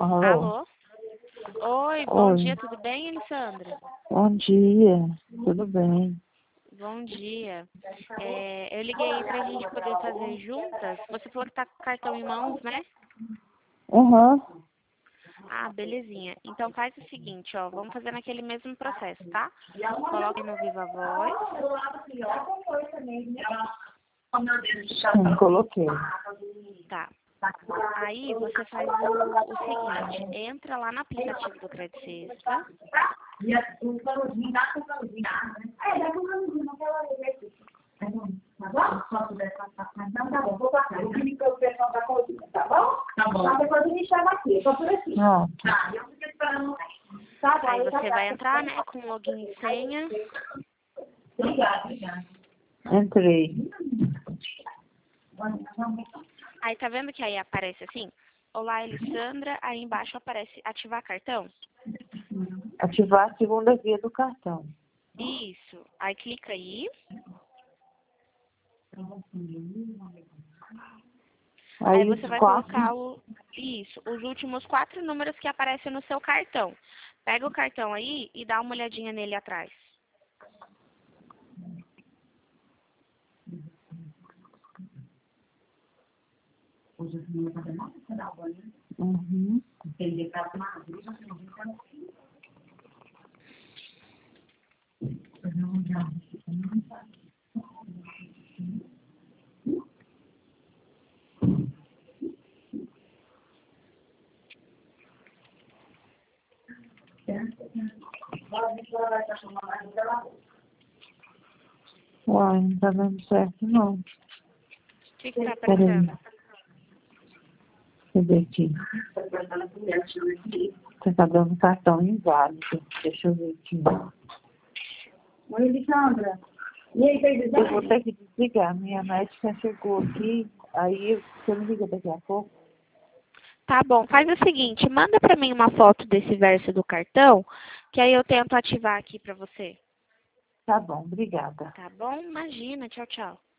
Alô? Alô? Oi, bom Oi, dia, tudo bem, Alessandra? bom dia, tudo bem? Bom dia. Eu liguei pra gente poder fazer juntas. Você falou que tá com o cartão em mãos, né? Aham, Ah, belezinha. Então faz o seguinte, ó, vamos fazer naquele mesmo processo, tá? Coloque no Viva Voz. sim, coloquei. Tá. Aí você faz o seguinte, entra lá no aplicativo do Credit Sexta. Não, Aí você vai entrar, né, com login e senha. entrei. Aí tá vendo que aí aparece assim? Olá, Alessandra. Aí embaixo aparece ativar cartão. Ativar a segunda via do cartão. Isso. Aí clica aí. Aí Aí você os vai quatro, colocar os últimos 4 números que aparecem no seu cartão. Pega o cartão aí e dá uma olhadinha nele atrás. uhum. Uai, não tá dando certo não. O que tá Peraí, aparecendo? cadê aqui? Você tá dando cartão inválido. Deixa eu ver aqui. Oi, Alessandra. E aí, fez Eu vou exame? ter que desligar. Minha médica chegou aqui, aí você me liga daqui a pouco. Tá bom, faz o seguinte, manda pra mim uma foto desse verso do cartão, que aí eu tento ativar aqui pra você. Tá bom, obrigada. Tá bom? Imagina. Tchau, tchau.